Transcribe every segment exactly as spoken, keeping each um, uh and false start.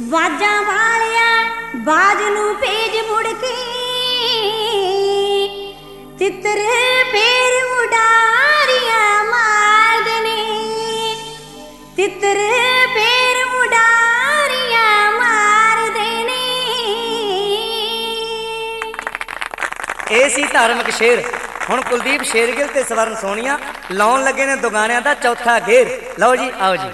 ਵਾਜਾਂ ਵਾਲਿਆ ਬਾਜ ਨੂੰ ਭੇਜ ਮੁੜ ਕੇ ਤਿੱਤਰ ਫੇਰ ਉਡਾਰੀਆਂ ਮਾਰਦੇ ਨੇ, ਤਿੱਤਰ ਫੇਰ ਉਡਾਰੀਆਂ ਮਾਰਦੇ ਨੇ। ਇਹ ਸੀ ਧਾਰਮਿਕ ਸ਼ੇਰ। ਹੁਣ ਕੁਲਦੀਪ ਸ਼ੇਰਗਿੱਲ ਤੇ ਸਵਰਨ ਸੋਨੀਆ ਲਾਉਣ ਲੱਗੇ ਨੇ ਦੁਗਾਨਿਆਂ ਦਾ ਚੌਥਾ ਗੇਰ। ਲਓ ਜੀ, ਆਓ ਜੀ।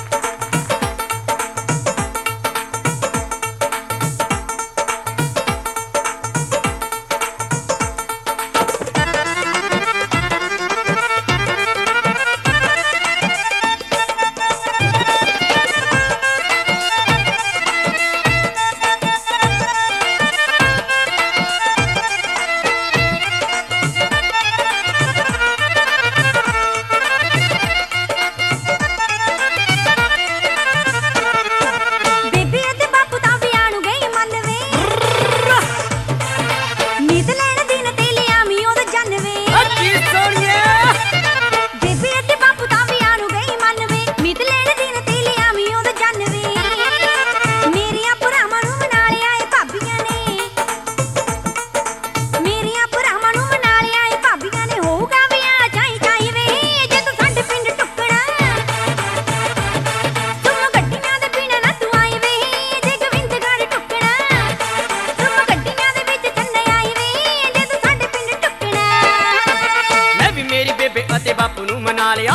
बापू नू मना लिया,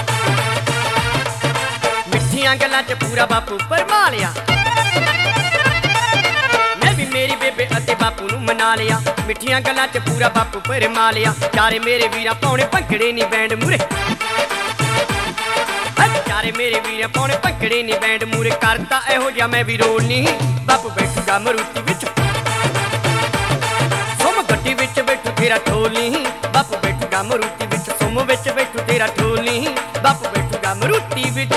मिठियां गल्लां च पूरा बापू भरमा लिया। मैं भी मेरी बेबे अते बापू नू मना लिया, मिठियां गल्लां च पूरा बापू भरमा लिया। चारे मेरे वीरां पाउणे भंगड़े नी बैंड मूरे, चारे मेरे वीरां पाउणे भंगड़े नी बैंड मूरे। करता इहो जिहा मैं भी रोल नी, बापू बैठूगा मरूती विच, सुम गड्डी विच बैठू तेरा ठोल नी। बापू बैठूगा मरूती विच, सुम विच बैठू तेरा ठोल नी। बापू बैठूगा मरूती विच।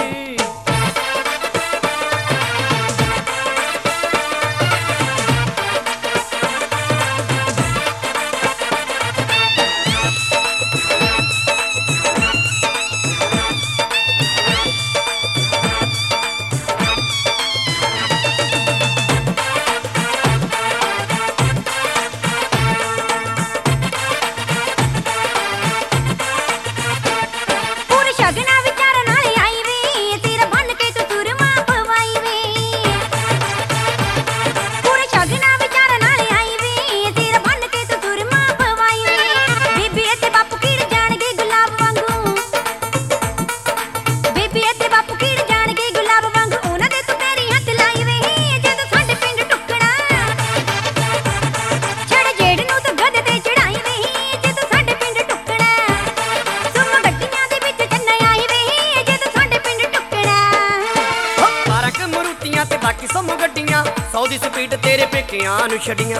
बाकी सुम गड्डियां सौ दी स्पीड तेरे पेकियां नू छड़ियां।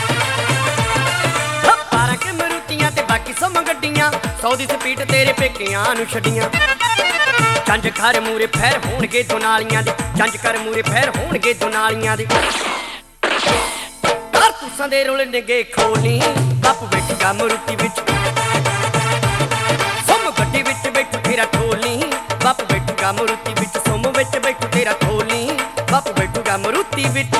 बारां के मरूतियां ते बाकी सुम गड्डियां सौ दी स्पीड तेरे पेकियां नू छड़ियां। जंज कर मूरे फैर होणगे दुनालियां दे, जंज कर मूरे फैर होणगे दुनालियां दे। कारतूसां दे रुलणगे खोली, बापू बैठूगा मरूती विच, सुम गड्डी विच बैठू तेरा ठोली। बापू बैठूगा मरूती विच, सुम विच बैठू तेरा ठोली। बापू बैठूगा मरूती विच।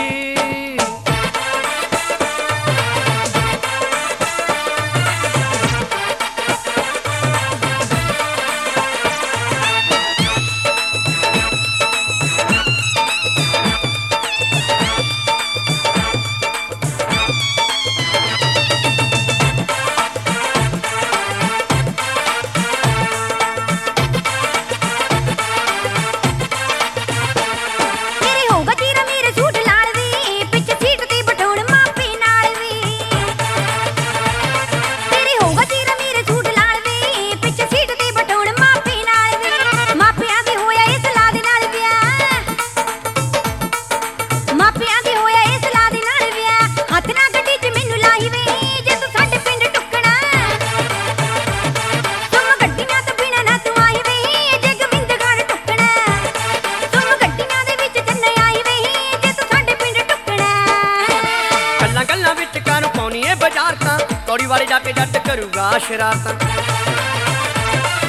कौड़ी वाले जाके जट करूगा शरारतां,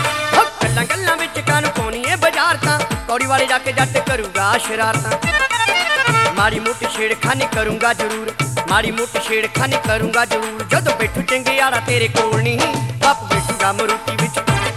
गल्लां गल्लां विच कानू पाउणी ए बाजार तां। कौड़ी वाले जाके जट करूगा शरारतां। ਮਾੜੀ ਮੋਟੀ ਛੇੜਖਾਨੀ ਕਰੂੰਗਾ ਜ਼ਰੂਰ, ਮਾੜੀ ਮੋਟੀ ਛੇੜਖਾਨੀ ਕਰੂੰਗਾ ਜ਼ਰੂਰ। ਜਦੋਂ ਬੈਠੂ ਚੰਗਿਆੜਾ ਤੇਰੇ ਕੋਲ ਨਹੀਂ, ਬਾਪੂ ਬੈਠੂਗਾ ਮਰੂਤੀ ਵਿੱਚ,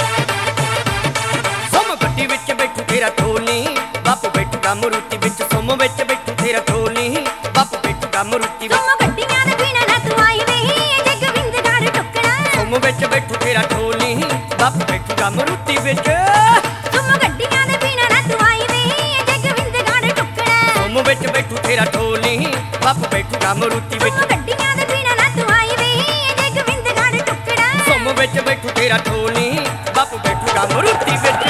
ਸੁਮ ਗੱਡੀ ਵਿੱਚ ਬੈਠੂ ਤੇਰਾ ਢੋਲ ਨਹੀਂ, ਬਾਪੂ ਬੈਠੂਗਾ ਮਰੂਤੀ ਵਿੱਚ, ਸੁਮ ਵਿੱਚ ਬੈਠੂ ਤੇਰਾ ਢੋਲ ਨਹੀਂ, ਬਾਪੂ ਬੈਠੂਗਾ ਮਰੂਤੀ ਵਿੱਚ। ਸੁਮ ਗੱਡੀਆਂ ਦੇ ਬਿਨਾਂ ਨਾ ਤੂੰ ਆਈ ਵੇ, ਜੇ ਗੋਬਿੰਦਗੜ੍ਹ ਟੁੱਕਣਾ। ਸੁਮ ਵਿੱਚ ਬੈਠੂ ਤੇਰਾ ਢੋਲ ਨਹੀਂ, ਬਾਪੂ ਬੈਠੂਗਾ ਮਰੂਤੀ ਵਿੱਚ। ਸੁਮ ਗੱਡੀਆਂ ਦੇ ਬਿਨਾਂ ਨਾ ਤੂੰ ਆਈ ਵੇ, ਜੇ ਗੋਬਿੰਦਗੜ੍ਹ ਟੁੱਕਣਾ। ਸੁਮ ਵਿੱਚ ਬੈਠੂ ਤੇਰਾ ਢੋਲ ਨਹੀਂ, ਬਾਪੂ ਬੈਠੂਗਾ ਮਰੂਤੀ ਵਿੱਚ। ਸੁਮ ਗੱਡੀਆਂ ਦੇ ਬਿਨਾਂ ਨਾ ਤੂੰ ਆਈ ਵੇ, ਜੇ ਗੋਬਿੰਦਗੜ੍ਹ ਟੁੱਕਣਾ। ਸੁਮ ਵਿੱਚ ਬੈਠੂ ਤੇਰਾ ਢੋਲ ਨਹੀਂ, ਬਾਪੂ ਬੈਠੂਗਾ ਮਰੂਤੀ ਵਿੱਚ।